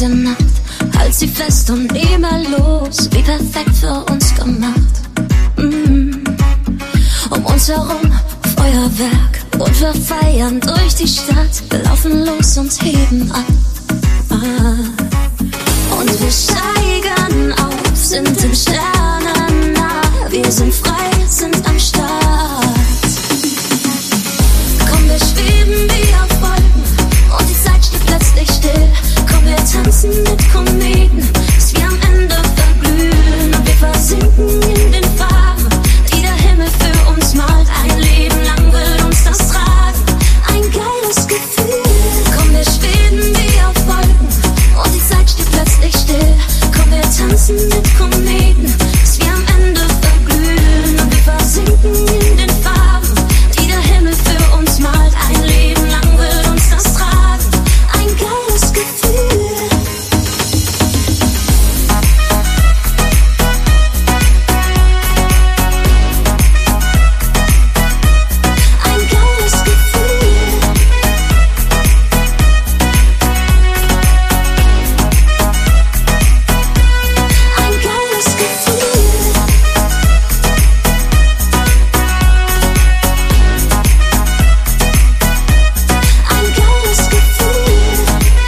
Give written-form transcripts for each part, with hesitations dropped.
der Nacht. Halt sie fest und nie mehr los, wie perfekt für uns gemacht. Um uns herum Feuerwerk und wir feiern durch die Stadt. Wir laufen los und heben ab. Und wir steigern auf, sind im Sternen nah. Wir sind frei, sind am Start. Komm, wir schweben wie auf Wolken und die Zeit steht plötzlich still. Komm, wir tanzen mit Kometen, bis wir am Ende verglühen. Und wir versinken in den Farben, die der Himmel für uns malt. Ein Leben lang will uns das tragen, ein geiles Gefühl. Komm, wir schweben wie auf Wolken und die Zeit steht plötzlich still. Komm, wir tanzen mit Kometen, bis wir am Ende verglühen. Und wir versinken in den Farben, die der Himmel für uns malt. Ein Leben lang will uns das tragen, ein geiles Gefühl. Ein geiles Gefühl. Ein geiles Gefühl. Ein geiles Gefühl.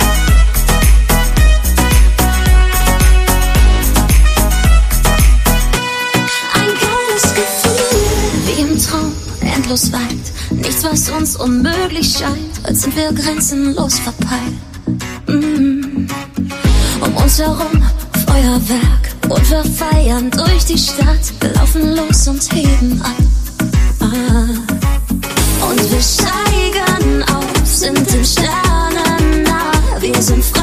Ein geiles Gefühl. Wie im Traum, endlos weit. Nichts, was uns unmöglich scheint, als sind wir grenzenlos verpeilt. Um uns herum Feuerwerk und wir feiern durch die Stadt. Wir laufen los und heben ab. Und wir steigern auf, sind im Sternen nah. Wir sind frei.